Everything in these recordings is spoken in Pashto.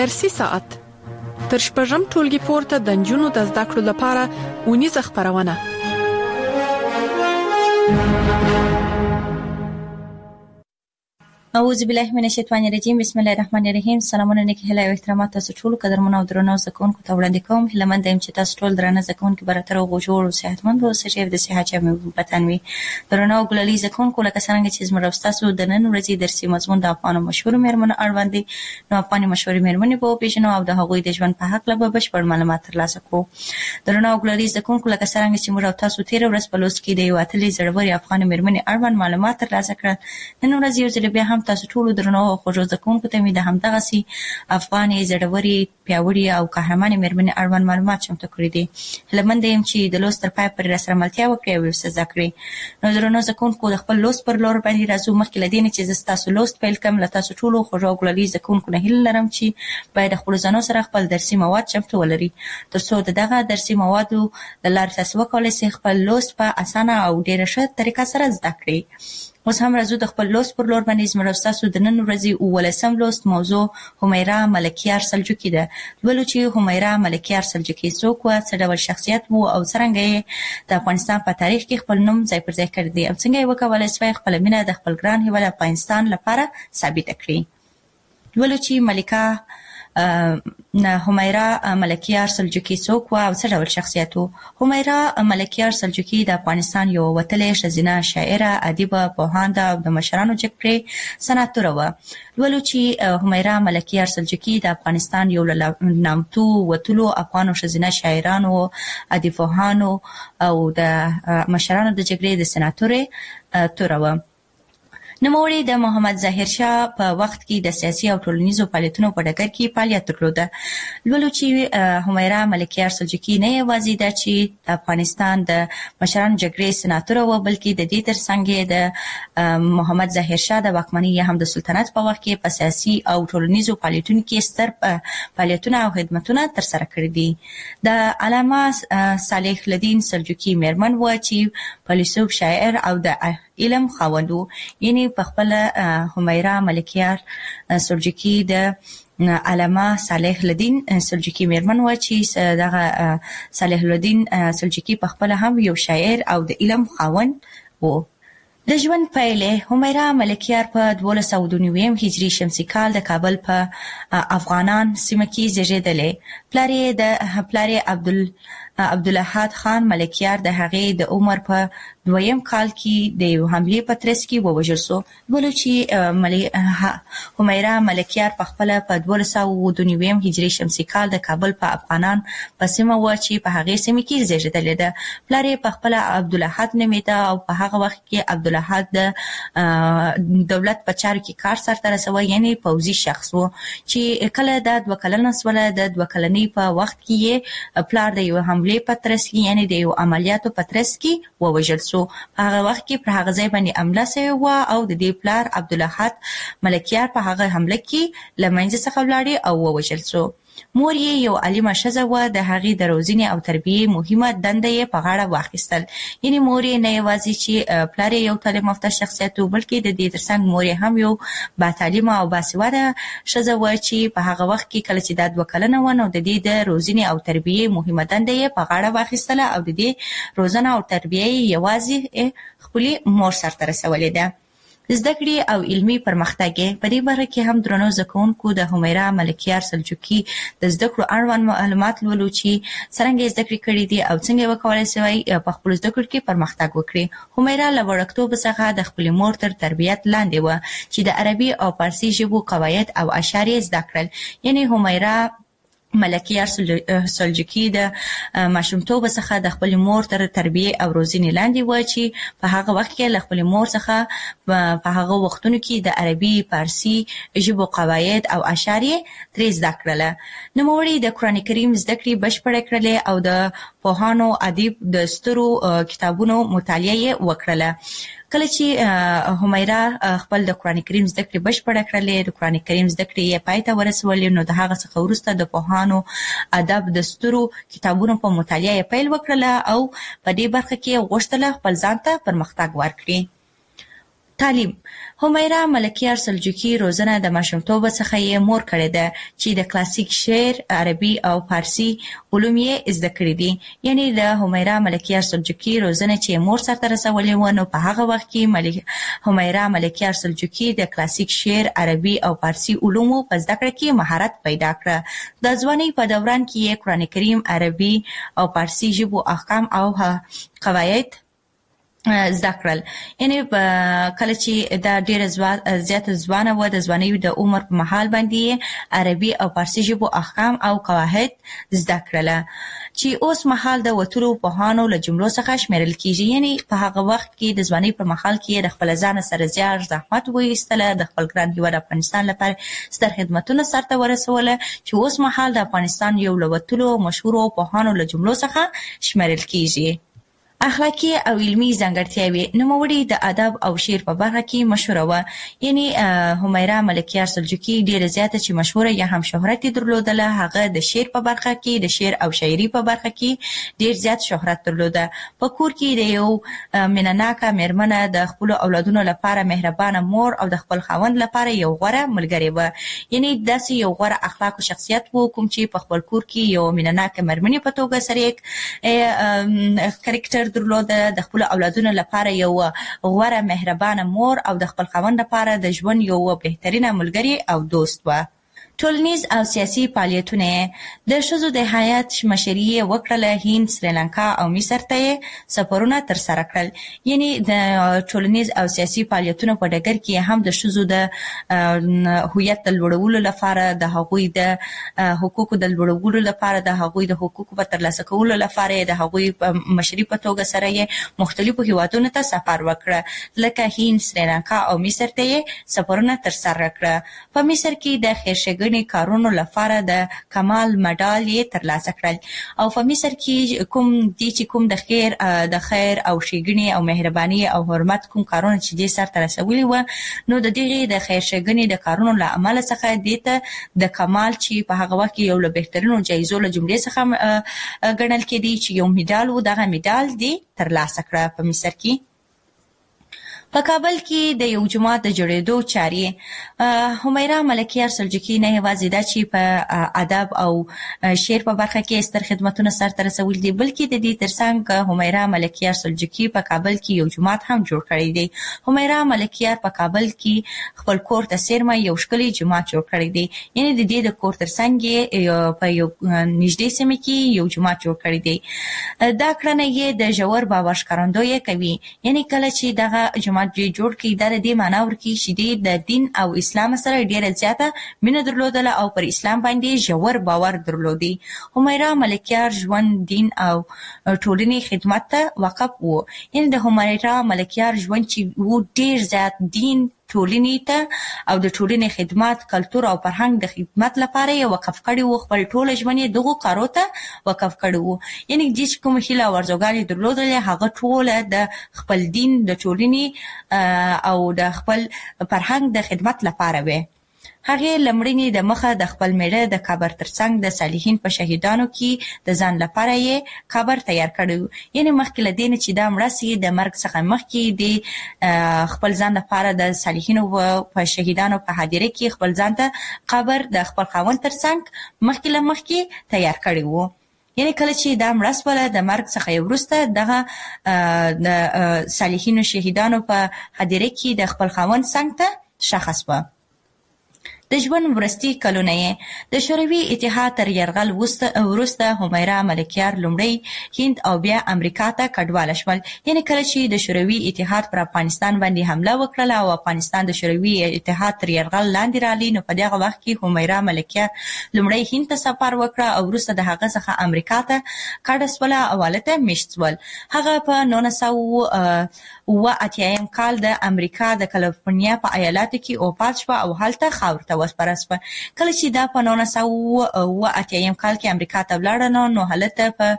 درسي ساعت تر شپږم ټولګي پورته د نجونو د زده کړو لپاره اونیزه خپرونه. اعوذ بالله من الشیطان الرجیم. بسم الله الرحمن الرحیم. سلامونه نیکی هیله او احترامات تاسو ټول قدرمنو او درنو زکونکو ته وړاندې کوم. هیلمند یم چې تاسو ټول درنه زکونکو براتر او جوړ او صحتمند اوسئ د صحت چمه وطن وي. درنو ګلالي زکونکو لکه څنګه چې زموږ تاسو د نن ورځې درسي مضمون د افغان مشهور میرمنو اړوند دي. نو افغان مشهور میرمنې په پیژنو او د هغوی د ژوند په حق له بشپړ معلومات ترلاسه کوو. درنو ګلالي زکونکو لکه څنګه چې موږ تاسو تیر ورځ په لوست کې د یو اتلې زړوري افغان میرمنې اړوند معلومات ترلاسه کړل. نن ورځ یو ځل بیا هم تاسو ټول درنو خوږو زکونکو ته مې د همدغه سي افغاني زړوري پیاوړي او قهرمانې میرمنې اړوند معلومات چمتو کړی دي. هیلمند یم چې د لوست تر پای پورې راسره ملتیا وکړئ او ورسره زده کړئ. نو درنو زکونکو د خپل لوست پر لور باندې راځو. مخکې له دې چې زه تاسو لوست پیل کړم له تاسو ټولو خوږو ګلالي زکونکو نه هیله لرم چې باید خپل ځانو سره خپل درسي مواد چمتو ولري ترڅو دغه درسي موادو د لارې تاسو وکولای شئ خپل لوست په اسانه او ډیره ښه طریقه سره زده کړئ. اوس هم راځو د خپل لوست پر لور باندې زموږ تاسو د نن ورځې اولسم لوست موضوع همیرا ملکیار سلجوقي ده. لولو چې همیرا ملکیار سلجوقي څوک و، څه ډول شخصیت وو او څرنګه یې د افغانستان په تاریخ کې خپل نوم ځای پر ځای کړی دی او څنګه یې وکولای شوی خپل مینه د خپل ګران هیواد افغانستان لپاره ثابت کړي. لولو چې ملکه همیرا ملکیار سلجوقي څوک و او څه ډول شخصیت وو. همیرا ملکیار سلجوقي د افغانستان یو وتلې ښځینه شاعره، ادیبه، پوهانده او د مشرانو جګړې سناتوره وه. لولو چې همیرا ملکیار سلجوقي د افغانستان یو له نامتو وتلو افغانو ښځینه شاعرانو، ادیبانو او د مشرانو د جګړې د سناتورې توره وه. نوموړي د محمد ظاهر شاه په وخت کې د سیاسي او ټولنیزو فعالیتونو په ډګر کې فعالیت درلوده. لولو چې همیرا ملکیار سلجوقي نه یوازې ده چې د افغانستان د مشرانو جګړې سناتوره وه، بلکې د دې ترڅنګ د محمد ظاهر شاه د واکمنۍ یا هم د سلطنت په وخت کې په سیاسي او ټولنیزو فعالیتونو کې ستر فعالیتونه او خدمتونه ترسره کړي دي. د علامه صالح الدین سلجوقي میرمن وه چې فیلسوف، شاعر او د علم خاوند و. یعنی په خپل همیرا ملکیار سلجوقي د علامه صالح الدین سلجوقي میرمن و چې دغه صالح الدین سلجوقي په خپل هم یو شاعر او د علم خاوند و. د ژوند پایلې همیرا ملکیار په 1292 هجري شمسي کال د کابل په افغانان سیمه کې زیږېدلی. پلار یې عبدالاحد خان ملکیار د هغې د عمر په 2م کال کې د یو حملې په ترڅ کې ووژل شو. لولو چې همیرا ملکیار په خپل په 1292 هجري شمسي کال د کابل په افغانان په سیمه و چې په هغې سیمه کې زیږېدلی ده. پلار یې په خپل عبدالاحد نومیده او په هغه وخت کې عبدالاحد د دولت په چارو کې کار سرته رسوه، یعنی پوځي شخص و چې کله د 2 کلنه شوله د 2 کلنۍ په وخت کې یې پلار د یو حملې په ترڅ کې یعنی د یو عملیاتو په ترڅ کې ووژل شو. په هغه وخت کې پر هغه ځای باندې حمله شوې وه او د دې پلار عبدالاحد ملکیار په هغه حمله کې له منځه څخه ولاړې او ووژل شو. مور یې یو عالمه ښځه وه، د هغې د روزنې او تربیې مهمه دنده یې په غاړه واخیستل. یعنی مور یې نه یوازې چې پلار یې یو تعلیم یافته شخصیت و، بلکې د دې ترڅنګ مور یې هم یو باتعلیمه او باسواده ښځه وه چې په هغه وخت کې کله چې دا 2 کلنه وه نو د دې د روزنې او تربیې مهمه دنده یې په غاړه واخیستله او د دې روزنه او تربیه یې یوازې خپلې مور سرته رسولې ده. زده کړې او علمي پرمختګ په دې باره کې هم درنو زکونکو د همیرا ملکیار سلجوقي د زده کړو اړوند معلومات لولو چې څرنګه زده کړې کړې دي او څنګه وکولای شوی په خپل زده کړو کې پرمختګ وکړي. همیرا له وړکتوب څخه د خپل مور تر تربیت لاندې وه چې د عربي او فارسي ژبو قواعد او اشعار یې زده کړل. یعنی همیرا ملکیار سلجوقي د ماشومتوب څخه د خپل مور تر تربیه او روزنې لاندې و چې په هغه وخت کې له خپل مور څخه په هغه وختونو کې د عربي، فارسي ژبو قواعد او اشعار ترې زده کړله. نوموړي د قرآن کریم زده کړې بشپړې کړلې او د پوهانو، ادیب د سترو کتابونو مطالعه یې وکړله. کله چې همیرا خپل د قرآن کریم زده کړې بشپړه کړلې، د قرآن کریم زده کړې یې پای ته ورسولې، نو د هغه څخه وروسته د پوهانو، ادب د سترو کتابونو په مطالعه یې پیل وکړله او په دې برخه کې غوښتله خپل ځان ته پرمختګ ورکړي. تعلیم. همیرا ملکیار سلجوقي روزنه د ماشومتوب څخه یې مور کړې ده چې د کلاسیک شعر، عربي او فارسی علوم یې زده کړي دي. یعنی د همیرا ملکیار سلجوقي روزنه چې مور سره رسولې و، نو په هغه وخت کې همیرا ملکیار سلجوقي د کلاسیک شعر، عربي او فارسی علومو په زده کړه کې مهارت پیدا کړ. د ځوانۍ په دوران کې یې قرآن کریم، عربي او فارسی ژبو احکام او قواعد زده کړل. یعنی کله چې دا ډېره زیاته ځوانه وه، د ځوانۍ د عمر په مهال باندې عربي او فارسي ژبو احکام او قواعد زده کړله چې اوس مهال د وتلو پوهانو له جملو څخه شمیرل کیږي. یعنی په هغه وخت کې د ځوانۍ په مهال کې د خپل ځان سره زیار زحمت وایستله، د خپل ګران هیواد افغانستان لپاره ستر خدمتونه سرته ورسوله چې اوس مهال د افغانستان یو له وتلو مشهورو پوهانو له جملو څخه شمیرل کیږي. اخلاقی او علمی ځانګړتیاوې. نوموړي د ادب او شعر په برخه کې مشهوره وه. یعنی همیرا ملکیار سلجوقي ډېره زیاته چې مشهوره یا هم شهرت درلودله، هغه د شعر په برخه کې، د شعر او شاعري په برخه کې ډېر زیات شهرت درلوده. په کور کې د یو مینه‌ناکه مېرمنه، د خپل اولادونو لپاره مهربانه مور او د خپل خاوند لپاره یو غوره ملګری وه. یعنی داسې یو غوره اخلاق او شخصیت وو کوم چې په خپل کور کې یو مینه‌ناکه مېرمنې په توګه سره کرکټر درلوده، د خپل اولادونو لپاره یو غوره مهربانه مور او د خپل خاوند لپاره د ژوند یو بهترینه ملګری او دوست و. ټولنیز او سیاسي فعالیتونه. د ښځو د حیات مشري یې وکړله. هند، سریلانکا او مصر ته یې سفرونه ترسره کړل. یعنی د ټولنیز او سیاسي فعالیتونو په ډګر کې هم د ښځو د هویت د لوړولو لپاره، د هغوی د حقوقو د لوړولو لپاره، د هغوی د حقوقو په ترلاسه کولو لپاره، د هغوی په مشري په توګه سره یې مختلفو هیوادونو ته سفر وکړه، لکه هند، سریلانکا او مصر ته یې سفرونه ترسره کړه. په مصر کې د خیرښېګڼې کارونو لپاره د کمال مډال یې ترلاسه کړل. او په مصر کې کوم د خیر او ښېګڼې او مهرباني او حرمت کوم کارونه چې دې سرته رسولي وه، نو د دغې د خیر ښېګڼې د کارونو له امله څخه دې ته د کمال چې په هغه وخت کې یو له بهترینو جایزو له جملې څخه ګڼل کېدی چې یو میډال و، دغه میډال دې ترلاسه کړه په مصر کې. په کابل کې د یو جومات د جوړېدو چارې. همیرا ملکیار سلجوقي نه یوازې دا چې په ادب او شعر په برخه کې ستر خدمتونه سرته رسولي دي، بلکې د دې ترڅنګ همیرا ملکیار سلجوقي په کابل کې یو جومات هم جوړ کړی دی. همیرا ملکیار په کابل کې خپل کور ته څیرمه یو ښکلی جومات جوړ کړی دی. یعنی د دې د کور ترڅنګ یې په یو نږدې سیمه کې یو جومات جوړ کړی دی. دا کړنه یې د ژور باور ښکارندویي کوي. یعنی کله چې دغه جومات جوړ کړي، دا د دې معنا ورکوي چې د دین او اسلام سره ډېره زیاته مینه درلودله او پر اسلام باندې ژور باور درلودي. همیرا ملکیار ژوند، دین او ټولنې خدمت ته وقف و. یعنی د همیرا ملکیار ژوند چې و ډېر زیات دین، ټولنې ته او د ټولنې خدمت، کلتور او فرهنګ د خدمت لپاره یې وقف کړی و. خپل ټوله ژوند یې دغو کارو ته وقف کړی و. یعنی چې کوم هیله او ارزوګانې درلودلې، هغه ټوله د خپل دین، د ټولنې او د خپل فرهنګ د خدمت لپاره وې. هغې لمړنې د مخه د خپل میړه د قبر ترڅنګ د صالحین په شهیدانو کې د ځان لپاره یې قبر تیار کړی. یعنی مخکې له دې نه چې دا مړه سي، د مرګ څخه مخکې د خپل ځان لپاره د صالحینو په شهیدانو په حاضره کې خپل ځان ته قبر د خپل خاوند ترڅنګ مخکې له مخکې تیار کړی و. یعنی کله چې دا مړه سوله، د مرګ څخه وروسته دغه د صالحینو شهیدانو په حاضره کې د خپل خاوند څنګ ته ښخ شوه. د ژوند وروستي کلونه یې د شوروي اتحاد تر یرغل وروسته همیرا ملکیار لومړی هند او بیا امریکا ته کډواله شول. یعنی کله چې د شوروي اتحاد پر افغانستان باندې حمله وکړله او افغانستان د شوروي اتحاد تر یرغل لاندې راغلی، نو په دغه وخت کې همیرا ملکیار لومړی هند ته سفر وکړه او وروسته د هغه څخه امریکا ته کډه سوله او هلته میشت سول. هغه په 1980 کال د امریکا د کالیفورنیا په ایالاتو کې وفات شوه او هلته خاورو ته ته وسپارل شوه. کله چې دا په 1980 کال کې امریکا ته ولاړه نو هلته په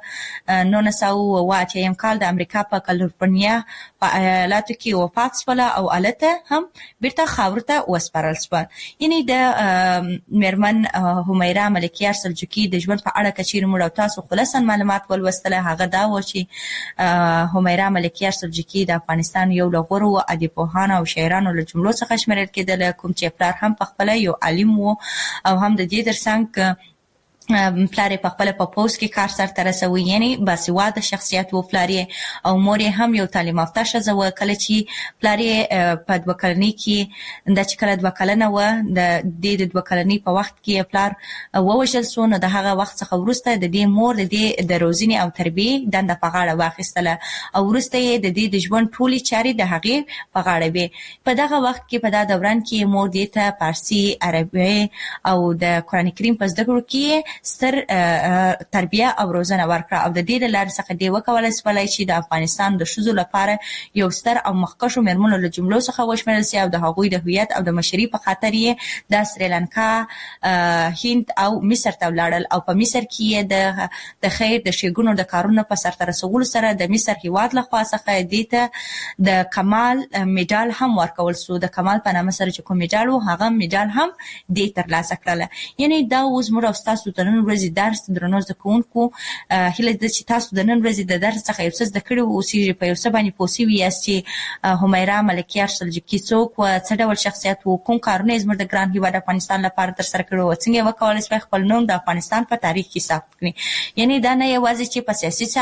1980 کال د امریکا په کالیفورنیا په ایالاتو کې وفات شول او هلته هم بیرته خاور ته وسپارل شول. یعنی د میرمن همیرا ملکیار سلجوقي د ژوند په اړه که چیرې موږ او تاسو خلاصا معلومات ولوستله هغه دا و چې همیرا ملکیار سلجوقي د افغانستان یو له غوره ادیبپوهانو او شاعرانو له جملو څخه شمیرل کېدل، کوم چې پلار هم په خپله یو عالم و او هم د دې ترڅنګ پلار په خپل په پوز کې کار سره رسوي، یعنی باسواده شخصیت و پلار او مور هم یو تعلیم یافته ښځه و. کله چې پلار په 2 کلنۍ کې د چې کله 2 کلنه و د 2 کلنۍ په وخت کې پلار ووژل شو نو د هغه وخت څخه وروسته د دې مور د روزنې او تربیې دنده په غاړه واخیستله او وروسته یې د دې د ژوند ټولې چارې د هغې په غاړه وې. په دغه وخت کې په دا دوران کې مور دې ته فارسي، عربي او د قرآن کریم په زده کړو کې ستر تربیه او روزنه ورکړه او د دې لپاره څخه دی وکولای شولای چې د افغانستان د ښځو لپاره یو ستر او مخکښو میرمنو له جملو څخه وشمېرل شي او د هغوی د هویت او د مشرۍ په خاطر یې د سریلانکا، هند او مصر ته ولاړل او په مصر کې د خیر د ښېګڼو د کارونو په سرته رسولو سره د مصر هیواد لخوا څخه دې ته د کمال میډال هم ورکول شو. د کمال په نامه سره چې کوم میډال و هغه میډال هم دې ترلاسه کړله. یعنی دا اوس موږ او ستاسو د نن ورځې درس درنو زده کوونکو هیله ده چې تاسو د نن ورځې د درس څخه یو څه زده کړي اوسئ، په یو څه باندې پوه شوي یاست چې همیرا ملکیار سلجوقي څوک و، څه ډول شخصیت و، کوم کارونه یې زموږ د ګران هیواد افغانستان لپاره ترسره کړي و، څنګه یې وکولی شوی خپل نوم د افغانستان په تاریخ کې ثبت کړي. یعنی دا نه یوازې چې په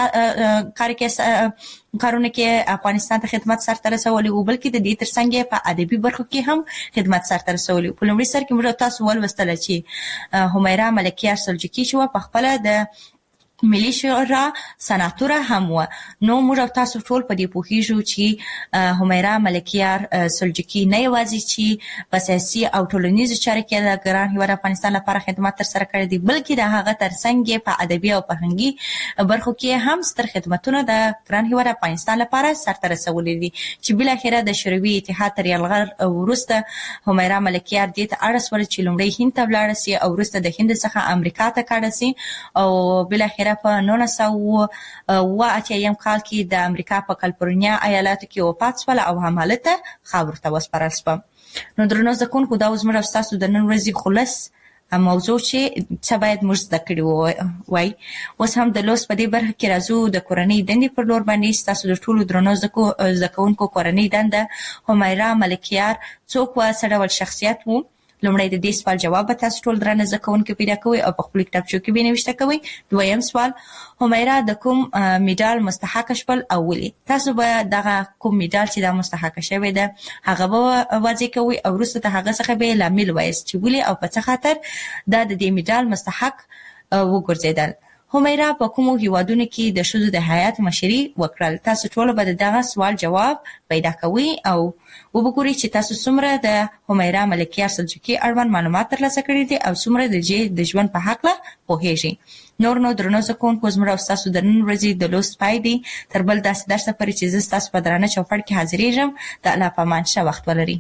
سیاسي کارونه کې افغانستان ته خدمت سرته رسولی و بلکې د دې ترڅنګ په ادبي برخو کې هم خدمت سرته رسولی. په لومړي سر کې موږ تاسو ولوستله چې همیرا ملکیار سلجوقي چې په خپله د ملي شورا سناتوره هم و. نو موږ تاسو ټول په دې پوهیږو چې همیرا ملکیار سلجوقي نه یوازې چې په سیاسي او ټولنیزو چارو کې د ګران هیواد افغانستان لپاره خدمت ترسره کړی دی بلکې د هغه ترڅنګ په ادبي او فرهنګي برخو کې هم ستر خدمتونه د ګران هیواد افغانستان لپاره سرته رسولي دي چې بالاخره د شوروي اتحاد تر یرغل وروسته همیرا ملکیار دې ته اړ شول چې لومړی هند ته ولاړه سي او وروسته د هند څخه امریکا ته کډه سي او بالاخره په 1980 کال کې د امریکا په کالیفورنیا ایالاتو کې وفات شول او هم هلته خاورو ته وسپارل شوه. نو درنو زده کوونکو دا اوس موږ ستاسو د نن ورځې خلاص موضوع چې څه باید موږ زده کړي وای. اوس هم د لوست په دې برخه کې راځو د کورنۍ دندې پر لور باندې. ستاسو د ټولو درنو زده کوونکو کورنۍ دنده همیرا ملکیار څوک و، څه ډول شخصیت و؟ لومړی د دې سوال جواب به تاسو ټول درنه زده کوونکي پیدا کوئ او په خپلو کتابچو کې به یې نوشته کوئ. دویم سوال، همیرا د کوم میډال مستحقه شول او ولې؟ تاسو به دغه کوم میډال چې دا مستحقه شوی ده هغه به واضح کوئ او وروسته د هغه څخه به یې لامل وایاست چې ولې او په څه خاطر دا د دې میډال مستحق وګرځېدل. همیرا په کومو هیوادونو کې د ښځو د حیات مشري وکړل؟ تاسو ټول به دغه سوال جواب پیدا کوئ او وګورئ چې تاسو څومره د همیرا ملکیار سلجوقي اړوند معلومات ترلاسه کړي دي او څومره د ژوند په هکله پوهیږئ. نو درنو زده کوونکو زموږ او ستاسو د نن ورځې د لوست پای دی. تر بل داسې درسه پورې چې زه ستاسو په درانه چوپړ کې حاضرېږم. د الله په امان ښه وخت ولرئ.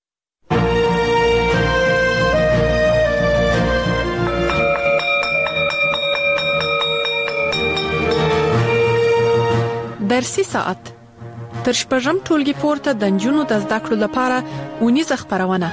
درسي ساعت تر شپږم ټولګي پورته د نجونو د زده کړو لپاره اونیزه خپرونه.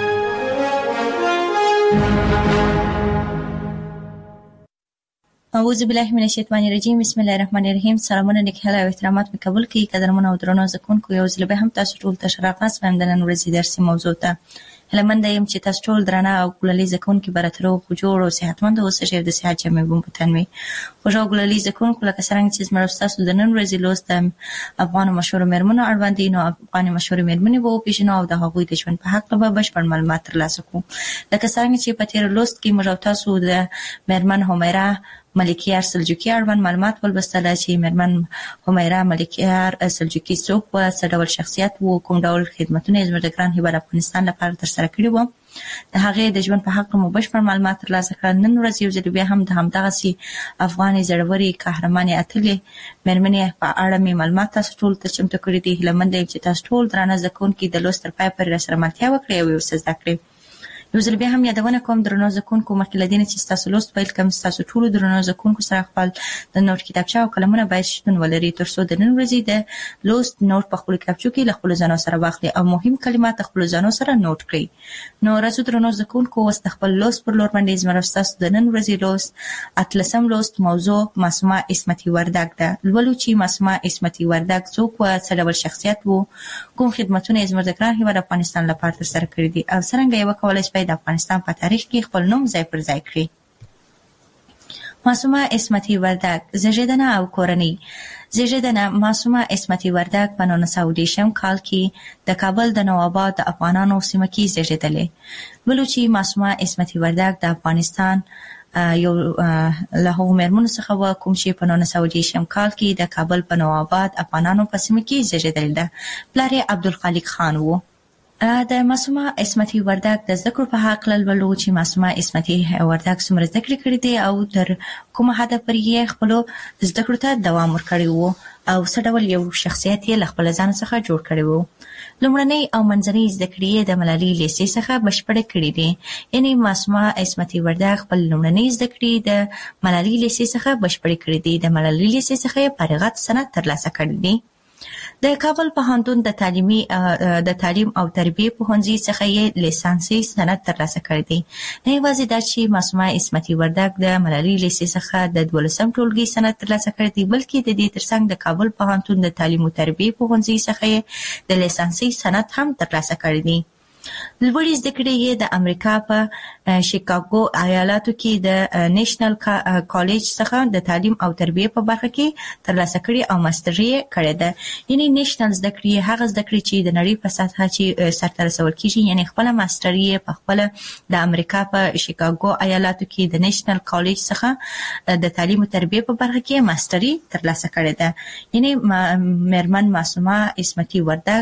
اعوذ بالله من الشیطان الرجیم. بسم الله الرحمن الرحیم. سلامونه نیکهیله او احترامات مې قبول کړئ. قدرمن او درنو زده کوونکو یو ځل به هم تاسو ټول ته ښه راغلاست وایم د نن ورځې درسي موضوع ته. هیله منده یم چې تاسو ټول درانه او ګلالي زده کوونکي به راته روغ جوړ او صحتمند اوسئ. ډېر د صحت جامې به مو په تن وي. خوږ او ګلالي زده کوونکو لکه څرنګه چې زموږ ستاسو د نن ورځې لوست د افغانو مشهورو میرمنو اړوند دی، نو افغاني مشهورې میرمنې به وپېژنو او د هغوی د ژوند په هکله به بشپړ معلومات ترلاسه کړو. لکه څرنګه چې په تېر لوست کې موږ او تاسو د میرمن همیرا ملکیار سلجوقي اړوند معلومات ولوستل چې میرمن همیرا ملکیار سلجوقي څوک و، څه ډول شخصیت و، کوم ډول خدمتونه یې زموږ د ګران هیواد افغانستان لپاره ترسره کړي وو. د هغې د ژوند په حق مو بشپړ معلومات ترلاسه کړل. نن ورځ یو ځل بیا هم د همدغسې افغانې زړورې قهرمانې اتلې میرمنې په اړه مې معلومات تاسو ټول ته چمتو کړي دي. هیله منده یم چې تاسو ټول درانه زده کوونکي د لوست تر پایه پورې راسره ملتیا وکړئ او یو څه زده کړئ. یو ځل بیا هم یادونه کوم درنو زکونکو مخکې له دې نه چې تاسو لوست پیل کوم تاسو ټول درنو زکونکو سره خپل د نوٹ کتابچه او قلمونه باید شتون ولري ترڅو د نن ورځې د لوست نوٹ په خپل کتابچو کې له خپل ځانو سره واخلي او مهم کلمات خپل ځانو سره نوٹ کړئ. نو راځو درنو زکونکو واست خپل لوست پر لور باندې زمرستاسو د نن ورځې لوست اتلسم لوست موضوع معصومه عصمتي وردګ ده. لولو چې معصومه عصمتي وردګ څوک و، څه ډول شخصیت وو، کوم خدمتونه یې زموږ د ګران هیواد افغانستان لپاره ترسره کړي دي او څنګه یې وکولای شي د افغانستان په تاریخ کې خپل نوم ځای پر ځای کړي. معصومه عصمتي وردګ زیږیدنه او کورنۍ. زیږیدنه معصومه عصمتي وردګ په 1910 کال کې د کابل د نوآباد د افغانانو سیمه کې زیږیدلې. ولو چې معصومه عصمتي وردګ د افغانستان یو له هغو مېرمنو څخه و کوم چې په 1910 کال کې د کابل په نوآباد افغانانو په سیمه کې زیږیدلې ده. پلار یې عبدالخالق خان و. د معصومه عصمتي وردګ د زده کړو په حق لولو چې معصومه عصمتي وردګ څومره زده کړې کړې دي او تر کومه حده پورې یې خپلو زده کړو ته دوام ورکړی و او څه ډول یو شخصیت یې له خپل ځان څخه جوړ کړی و. لومړنۍ او منځنۍ زده کړې یې د ملالۍ لیسې څخه بشپړې کړې دي. یعنې معصومه عصمتي وردګ خپل لومړنۍ زده کړې د ملالۍ لیسې څخه بشپړې کړې دي. د ملالۍ لیسې څخه یې فارغت سند ترلاسه کړی دی. د کابل پوهنتون د تعلیم او تربیه پوهنځي څخه یې لیسانسي سند ترلاسه کړی دی. نه یوازې دا چې معصومه عصمتي وردګ د ملالۍ لیسې څخه د 12 ټولګي سند ترلاسه کړی دی، بلکې د دې ترڅنګ د کابل پوهنتون د تعلیم او تربیه پوهنځي څخه یې د لیسانسي سند هم ترلاسه کړی دی. لوړې زده کړې یې د امریکا په شیکاګو ایالاتو کې د نیشنل کالج څخه د تعلیم او تربیه په برخه کې ترلاسه کړې او ماستري یې کړې ده. یعنې نیشنل زده کړې هغه زده کړې چې د نړۍ په سطحه چې سرته رسول کېږي، یعنې خپله ماستري یې په خپله د امریکا په شیکاګو ایالاتو کې د نیشنل کالج څخه د تعلیم او تربیه په برخه کې ماستري ترلاسه کړې ده. یعنې مېرمن معصومه عصمتي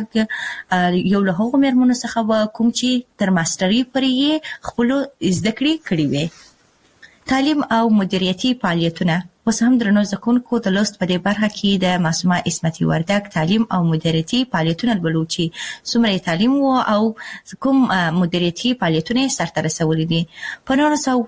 وردګ یو له هغو مېرمنو څخه و کوم چې تر ماستري پورې یې خپلو زده کړې کړې وې. تعلیم او مدیریتي فعالیتونه. اوس هم درنو زده کوونکو د لوست په دې برخه کې د معصومه عصمتي وردګ تعلیم او مدیریتي فعالیتونه لولو چې څومره تعلیم و او کوم مدیریتي فعالیتونه یې سرته رسولي دي. په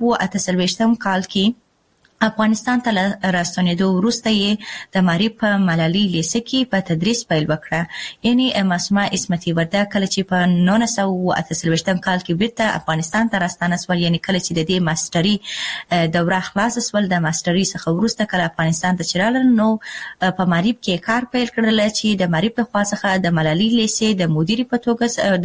1938 کال کې افغانستان ته راستنېدو وروسته یې د معارف په ملالۍ لیسه کې په تدریس پیل وکړه. یعنې معصومه عصمتي وردګ کله چې په 1938 کال کې بیرته افغانستان ته راستانه سول، یعنې کله چې د دې ماستري دوره خلاص سول، د ماستري څخه وروسته کله افغانستان ته چې راغلل نو په معارف کې کار پیل کړل چې د معارف له خوا څخه د ملالۍ لیسې د مدیرې په توګه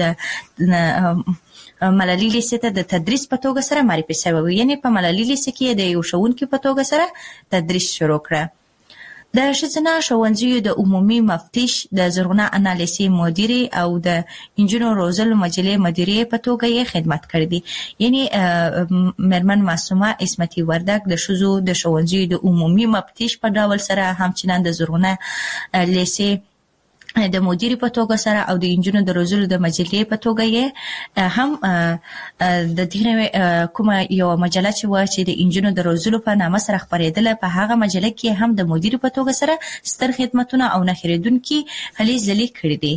د ملالۍ لیسې ته د تدریس په توګه سره معرفي شوی و. یعنې په ملالۍ لیسې کې د یو ښوونکي په توګه سره تدریس شروع کړه. د ښځینه ښوونځیو د عمومي مفتش، د زرغونه انا لیسې مدیرې او د انجونو روزلو مجلې مدیرې په توګه یې خدمت کړی دی. یعنې مېرمن معصومه عصمتي وردګ د ښځو د ښوونځیو د عمومي مفتش په ډول سره همچنان د زرغونه لیسې د مدیرې په توګه سره او د انجونو د روزلو د مجلې په توګه یې هم د دې کومه یو مجله چې و چې د انجونو د روزلو په نامه سره خپرېدله، په هغه مجله کې هم د مدیرې په توګه سره ستر خدمتونه او نه هېرېدونکي هلې ځلې کړي دي.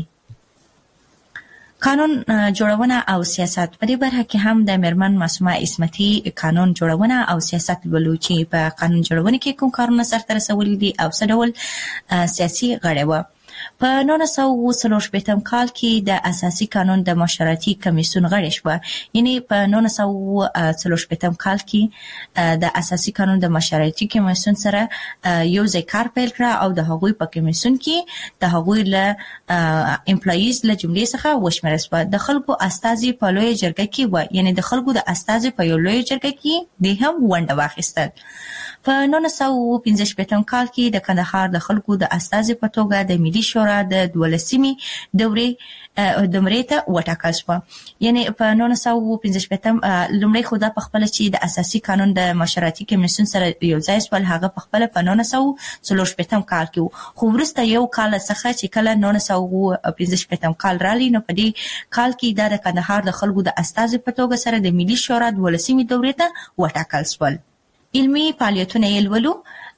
قانون جوړونه او سیاست. په دې برخه کې هم د مېرمن معصومه عصمتي قانون جوړونه او سیاست لولو چې په قانون جوړونه کې کوم کارونه سرته رسولي دي او څه ډول سیاسي غړی و. په 1940 کال کې د اساسي قانون د مشورتي کمیسیون غړی شوه. یعنې په 1940 کال کې د اساسي قانون د مشورتي کمیسیون سره یو ځای کار پیل کړه او د هغوی په کمیسیون کې د هغوی له امپلایز له جملې څخه وشمېرل شوه. د خلکو استازي په لویه جرګه کې و، یعنې د خلکو د استازي په یو لویه جرګه کې د هم ونډه واخیستل. په 1915 کال کې د کندهار د خلکو د استازي په توګه د ملي شورا د 12مې دورې ته وټاکل شوه. یعنې په 1915 لومړی خو دا په خپله چې د اساسي قانون د مشورتي کمیسیون سره یو ځای شول، هغه په خپله په 1940 کال کې و. خو وروسته یو کال څخه چې کله 1915 کال رالی نو په دې کال کې دا د کندهار د خلکو د استازي په توګه سره د ملي شورا 12مې دورې ته وټاکل شول. علمي فعالیتونه یې لولو.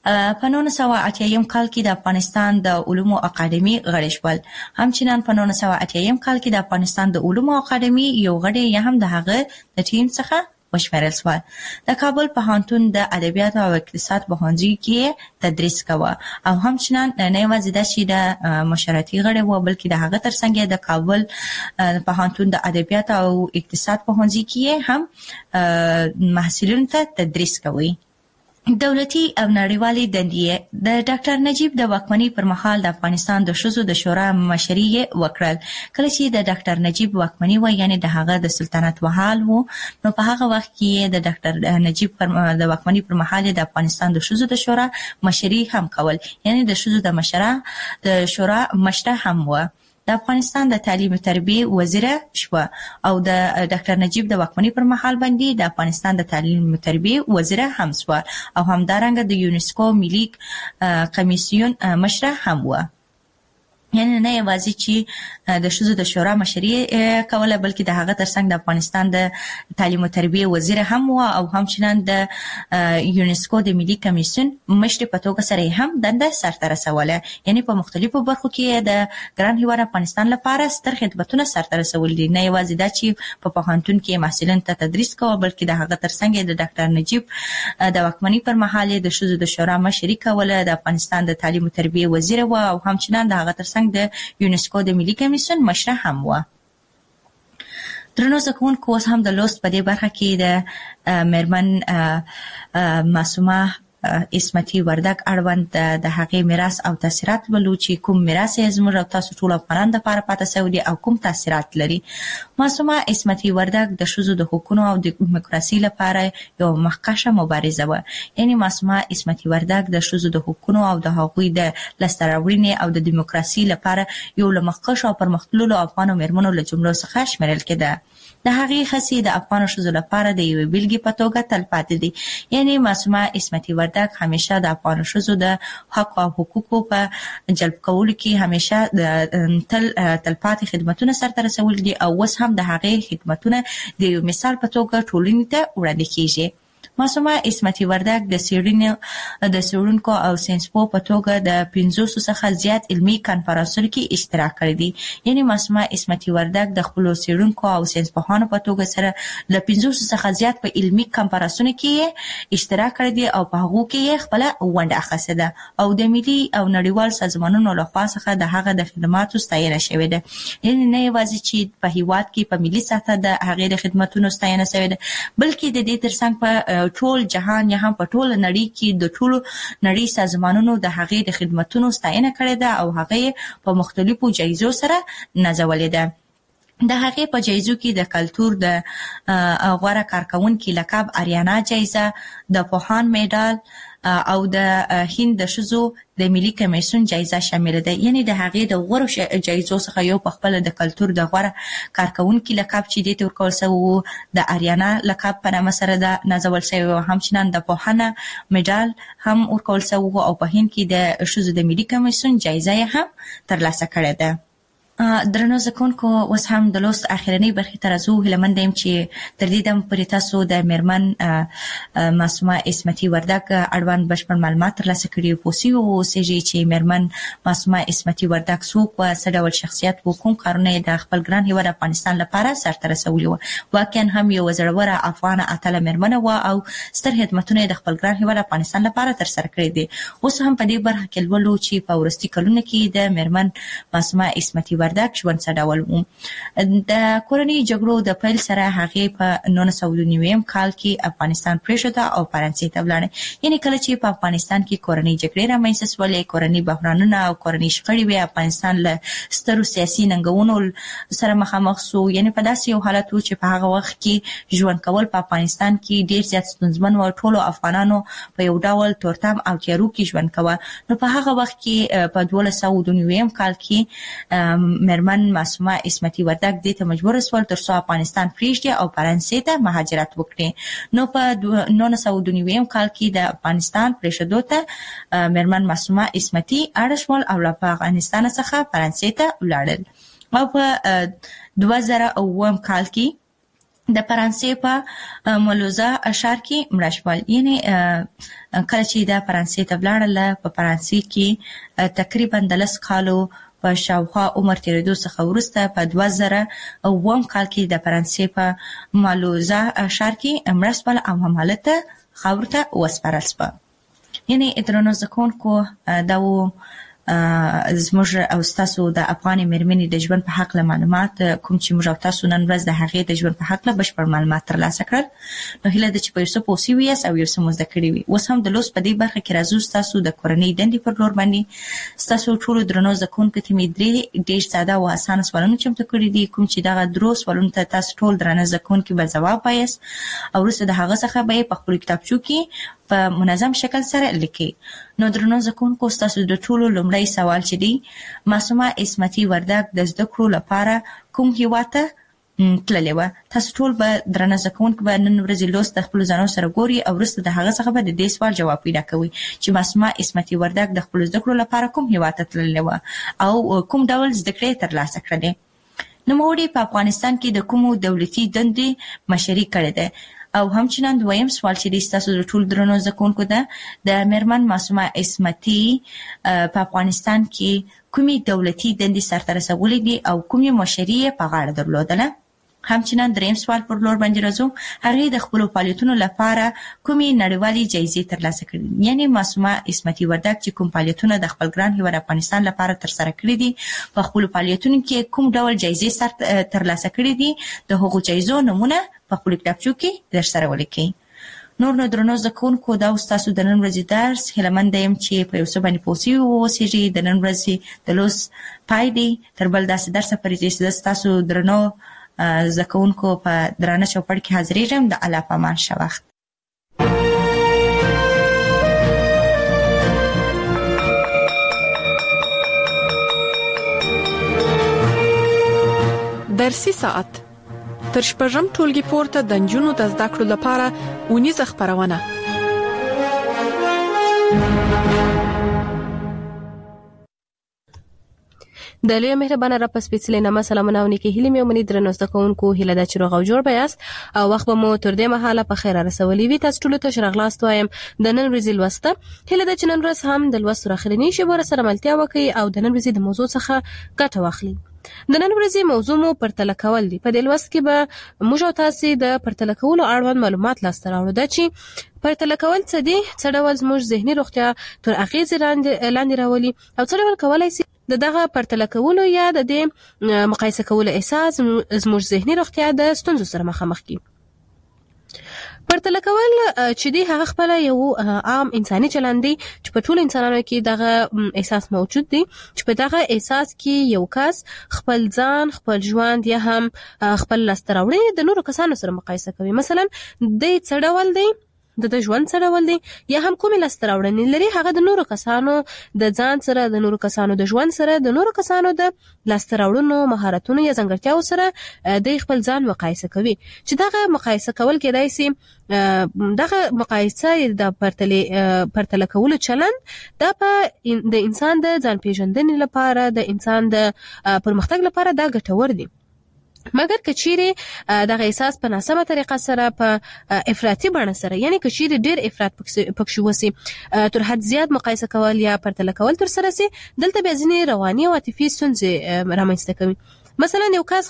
په 1980 کال کې د افغانستان د علومو اکاډمي غړي شول. همچنان په 1980 کال کې د افغانستان د علومو اکاډمي یو غړی هم د هغه د ټیم څخه وشمېرل شو. د کابل پوهنتون د ادبیات او اقتصاد پوهنځي کې تدریس کاوه او همچنان نه یوازې د شي د مشرتي غړي و بلکې د هغه ترڅنګ د کابل پوهنتون د ادبیات او اقتصاد پوهنځي کې هم محصلینو ته تدریس کوي. دولتي او نړیوالي دندې د ډاکټر نجیب د واکمنۍ پر مهال د افغانستان د ښځو د شورا مشري وکړل. کله چې د ډاکټر نجیب واکمنۍ و یعنی د هغه د سلطنت وحال وو نو په هغه وخت کې د ډاکټر نجیب د واکمنۍ پر مهال د افغانستان د ښځو د شورا مشري هم کول یعنی د ښځو د شورا مشره هم و. د افغانستان د تعلیم او تربیه وزیر شو او د ډاکټر نجیب د واکمنۍ پر مهال باندې د افغانستان د تعلیم او تربیه وزیر هم شو او همدارنګه د یونسکو ملي کمیسیون مشره هم و. یعنی نه یوازې چې د ښځو د شورا مشري کوله بلکې د هغه ترڅنګ د افغانستان د تعلیم او تربیه وزیر هم و او همچنان د یونسکو د ملي کمیسیون مشر په توګه سره هم دنده سرته رسوله. یعنی په مختلفو برخو کې د ګران هیواد افغانستان لپاره ستر خدمتونه سرته رسول دي. نه یوازې دا چې په پوهنتون کې محصلین ته تدریس کوي بلکې د هغه ترڅنګ د ډاکټر نجیب د واکمنۍ پر مهال د ښځو د شورا مشري کوله. د افغانستان د تعلیم او تربیه وزیر و او همچنان د هغه ترڅنګ د یونسکو د ملي کمیسیون مشره هم و. درنو زکونکو اوس هم د لوست په دې برخه کې د میرمن معصومه اسمتي وردګ اړوند د هغې میراث او تاثیرات ولو چې کوم میراث یې زموږ او تاسو ټول افغانان لپاره پاتې شوی دی او کوم تاثیرات لري. معصومه اسمتي وردګ د ښځو د حقوقو او د دیموکراسي لپاره یو مخکښه مبارزه و. یعنی معصومه اسمتي وردګ د ښځو د حقوقو او د هغوی د لاسته راوړنې او د دیموکراسي لپاره یو له مخکښو او پرمختللو افغانو میرمنو له جملو څخه شمیرل کېده. د هغې هڅې د افغانو ښځو لپاره د یوې بیلګې په توګه تلپاتې دي. یعنی معصومه اسمتي وردګ همیشه د افغانو ښځو د حق او حقوقو په جلب کولو کې همیشه د تلپاتې خدمتونه سرته رسول دي او اوس هم د هغې خدمتونه د یو مثال په توګه ټولنې ته وړاندې کیږي. معصومه اسمتي وردګ د څېړونکو او ساینسپوه په توګه د 500 څخه زیات علمي کانفرانسونو کې اشتراک کړی دی. یعنی معصومه اسمتي وردګ د خپلو څېړونکو او ساینسپوهانو په توګه سره له 500 څخه زیات په علمي کانفرانسونو کې اشتراک کړی دی او په هغو کې خپل ونډه اخیستې ده او د ملي او نړیوال سازمانونو لخوا څخه د هغه د خدماتو ستاینه شوې ده. یعنی نه یوازې چې په هیواد کې په ملي سطح د هغې د خدماتو ستاینه شوې ده بلکې د دې ترڅنګ په ټول جهان یا هم په ټول نړۍ کې د ټولو نړۍ سازمانونو د هغې د خدماتو ستاینه کړې ده او هغه په مختلفو جایزو سره نازولې ده. د هغې په جایزو کې د کلتور د غوره کارکونکي لقب اریانا جایزه، د پوهان میډال او د هند د ښځو د ملي کمیسیون جایزه شامل ده. یعنی د هغې د غوره جایزو څخه یو په خپل د کلتور د غوره کارکونکي لقب چې دې ته ورکول شوی د اریانا لقب په نامه سره ده نازول شوی او همچنان د پوهانه میډال هم ورکول شوی او په هند کې د ښځو د ملي کمیسیون جایزه هم ترلاسه کړې ده. درنو زکونکو اوس هم د لوست اخرنۍ برخې ته راځو. هیله یم چې تر دې دمه پورې تاسو د میرمن معصومه اسمتي وردګ اړوند بشپړ معلومات ترلاسه کړي پوه سوي اوسېږئ چې میرمن معصومه اسمتي وردګ څوک وه، څه ډول شخصیت و، کوم کارونه یې د خپل ګران هیواد افغانستان لپاره سرته رسولي وه. واقعا هم یوه زړوره افغانه اتله میرمنه وه او ستر خدمتونه یې د خپل ګران هیواد افغانستان لپاره ترسره کړي دي. اوس هم په دې برخه کې لولو چې په وروستي کلونو کې د میرمن معصومه اسمتي وردګ ژوند څه ډول و. د کورنۍ جګړو د پیل سره هغې په 1999 کال کې افغانستان پرېښوده او فرانسې ته ولاړه. یعنې کله چې په افغانستان کې کورنۍ جګړې رامنځته شولې، کورنۍ بحرانونه او کورنۍ شخړې وې، افغانستان له سترو سیاسي ننګونو سره مخامخ شو. یعنې په داسې یو حالت و چې په هغه وخت کې ژوند کول په افغانستان کې ډېر زیات ستونزمن و. ټولو افغانانو په یو ډول تورتم او تیارو کې ژوند کوه. نو په هغه وخت کې په 1299 کال کې میرمن معصومه اسمتي وردګ دې ته مجبور شول ترڅو افغانستان پرېږدي او فرانسې ته مهاجرت وکړي. نو په 1999 کال کې د افغانستان پرېښودو ته میرمن معصومه اسمتي اړ شول او له افغانستان څخه فرانسې ته ولاړل. او په 2009 کال کې د فرانسې په مولوزا اشار کې مړه شول. یعنی کله چې د فرانسې ته ولاړل په فرانسې کې تقریبا 10 کالو په شاوخوا عمر تیریدو څخه وروسته په 2009 کال کې د فرانسې په مولوزا اشار کې مړه شول او همالته خاورته وسپارل شول. یعنی درنو زکونکو دا و زموږ او تاسو د افغان مېرمنې د ژوند په حق له معلومات کوم چې موږ او تاسو نن ورځ د هغې د ژوند په حق له بشپړ معلومات ترلاسه کړل. نو هیله ده چې په یو څه پوه شوي یاست او یو څه مو زده کړي وي. اوس هم د لوست په دې برخه کې راځو ستاسو د کورنۍ دندې پر لور باندې. ستاسو ټولو درنو زکونکو ته مې ډېر ساده او اسانه سوالونه چمتو کړي دي، کوم چې دغه درو سوالونو ته تاسو ټول درنه زکونکو به ځواب وایاست او وروسته د هغه څخه به په خپل کتابچو کې په منظم شکل سره لیکي. نو درنو زکونکو تاسو د ټولو لومړی سوال چې دی، معصومه عصمتي وردګ د زده کړو لپاره کوم هیواد ته تللې وه؟ تاسو ټول به درنه زکونکو به نن ورځې لوست د خپلو ځانونو سره ګوري او وروسته د هغه څخه به د دې سوال جواب پیدا کوي چې معصومه عصمتي وردګ د خپلو زده کړو لپاره کوم هیواد ته تللې وه او کوم ډول زده کړې ترلاسه کړې. نوموړې په افغانستان کې د کومو دولتي دندې مشري کړې ده؟ او همچنان دویم سوال چې تاسو د ټول درنو زکونکو ده، د میرمن معصومه عصمتي په افغانستان کې کومي دولتي دندې سرته رسولې دي او کومي مشري په غاړه درلودله؟ همچنان دریم سوال پر لور باندې راځو، هغه د خپل فعالیتونو لپاره کومي نړیوالي جایزې ترلاسه کړې؟ یعنی معصومه عصمتي وردګ چې کوم فعالیتونه د خپل ګران هیواد افغانستان لپاره ترسره کړې دي، په خپل فعالیتونو کې کوم ډول جایزې ترلاسه کړې دي، د هغو جایزو نمونه په خپل کتابچو کې درسره ولیکئ. نور نو درنو زکونکو دا تاسو د نن ورځې درس هیلمند یم چې په یو څه باندې پوه شوي واوسئ. د نن ورځې د لوست پای دی. تر بل داسې درسه پورې چې تاسو درنو زکونکو په درانه چوپړ کې حاضرېږم. د الله په امان ښه وخت. درسي ساعت تر شپږم ټولګي پورته د نجونو د زده کړو لپاره اونیزه خپرونه. د لوی مهربانه رب سپېڅلې نامه سلامونه او نیکې هیلې مې ومني. درنو زده کوونکو هیله ده چې روغ او جوړ به یاست او وخت به مو تر دې مهاله په خیر رسولي وي. تاسو ټولو ته ښه راغلاست وایم. د نن ورځې لوسته هیله ده چې نن ورځ هم د لوست تر اخرنۍ شېبو سره ملتیا وکړئ او د نن ورځې د موضوع څخه ګټه واخلئ. د نن ورځې موضوع مو پرتله کول دي. په دې لوست کې به موږ او تاسو د پرتله کولو اړوند معلومات لاسته راوړو. دا چې پرتله کول څه دي، څه ډول زموږ ذهني روغتیا تر اغېزې لاندې راولي او څه ډول کولای شي دغه پرتله کولو یا د دې مقایسه کولو احساس زموږ ذهني روغتیا د ستونزو سره مخامخ کړي. پرتله کول چې دی هغه خپل یو عام انساني چلند دی چې په ټولو انسانانو کې دغه احساس موجود دی چې په دغه احساس کې یو کس خپل ځان، خپل ژوند یا هم خپل لاسته راوړنې د نورو کسانو سره مقایسه کوي. مثلا د څه ډول دی، د ژوند څه ډول دی یا هم کومې لاسته راوړنې لري، هغه د نورو کسانو د ځان سره، د نورو کسانو د ژوند سره، د نورو کسانو د لاسته راوړنو، مهارتونو یا ځانګړتیاو سره د خپل ځان مقایسه کوي. چې دغه مقایسه کول کېدای شي دغه مقایسه د پرتله کولو چلند دا په د انسان د ځان پیژندنې لپاره، د انسان د پرمختګ لپاره دا ګټور دی. مګر کچيري دغه احساس په ناسمه طریقه سره په افراطي بڼه سره، یعنی کچيري ډېر افراط پکښې وسی، تر حد زیات مقایسه کول یا پرتله کول تر سره سي، دلته بیا ځینې رواني او عاطفي ستونزې رامنځته کوي. مثلا یو کس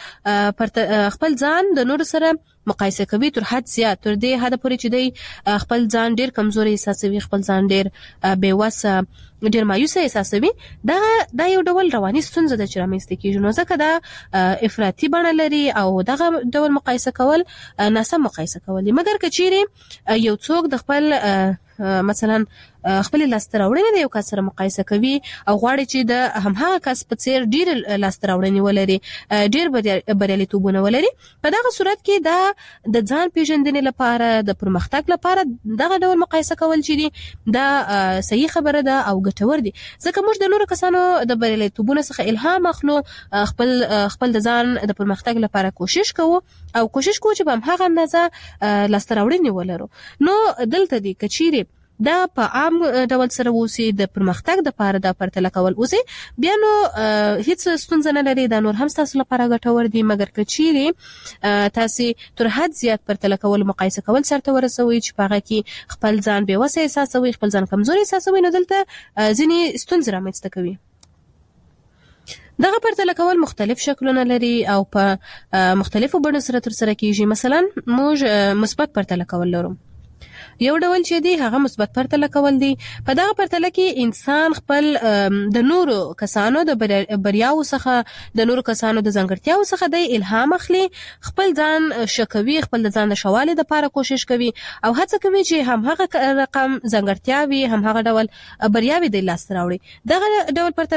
خپل ځان د نورو سره مقایسه کوي تر حد زیات، تر دې حد پورې چې دی خپل ځان ډېر کمزوري احساسوي، خپل ځان ډېر بېوسه، ډېر مایوسه احساسوي. دا یو ډول رواني ستونزه ده چې رامنځته کېږي. نو ځکه دا افراطي بڼه لري او دغه ډول مقایسه کول ناسم مقایسه کول دي. مګر که چیرې یو څوک د خپل مثلا خپل لاسته راوړنې د یو کس سره مقایسه کوي او غواړي چې د همهغه کس په څیر ډېر لاسته راوړنې ولري، ډېر بریالیتوبونه ولري، په دغه صورت کې دا د ځان پیژندنې لپاره، د پرمختګ لپاره دغه ډول مقایسه کول چې دي دا صحیح خبره ده او ګټور دي. ځکه موږ د نورو کسانو د بریالیتوبونو څخه الهام اخلو، خپل د ځان د پرمختګ لپاره کوشش کوو او کوشش کوو چې په همهغه اندازه لاسته راوړنې ولرو. نو دلته دی که چیرې دا په عام ډول سره وسی د پرمختګ د لپاره د پرتله کول وسی بیا نو هیڅ ستونزه نه لري. دا نور هم تاسو لپاره ګټور دي، مګر کچيري تاسو تر حد زیات پرتله کول مقایسه کول سره ورسوي چې په هغه کې خپل ځان به وسه احساسوي، خپل ځان کمزوري احساسوي، نو دلته ځینې ستونزې رامنځته کوي. دغه پرتله کول مختلف شکلونه لري او په مختلفو بڼو سره ترسره کیږي. مثلا موږ مثبت پرتله کول لرو. یو ډول چې دی هغه مثبت پرتله کول دی. په دغه پرتله کې انسان خپل د نورو کسانو د بریاو څخه، د نورو کسانو د ځانګړتیاو څخه د الهام اخلي، خپل ځان شکوي، خپل د ځان د شوالي لپاره کوشش کوي او هڅه کوي چې هم هغه رقم ځانګړتیاوي هم هغه ډول بریاوي د لاس راوړي. دغه ډول پرتله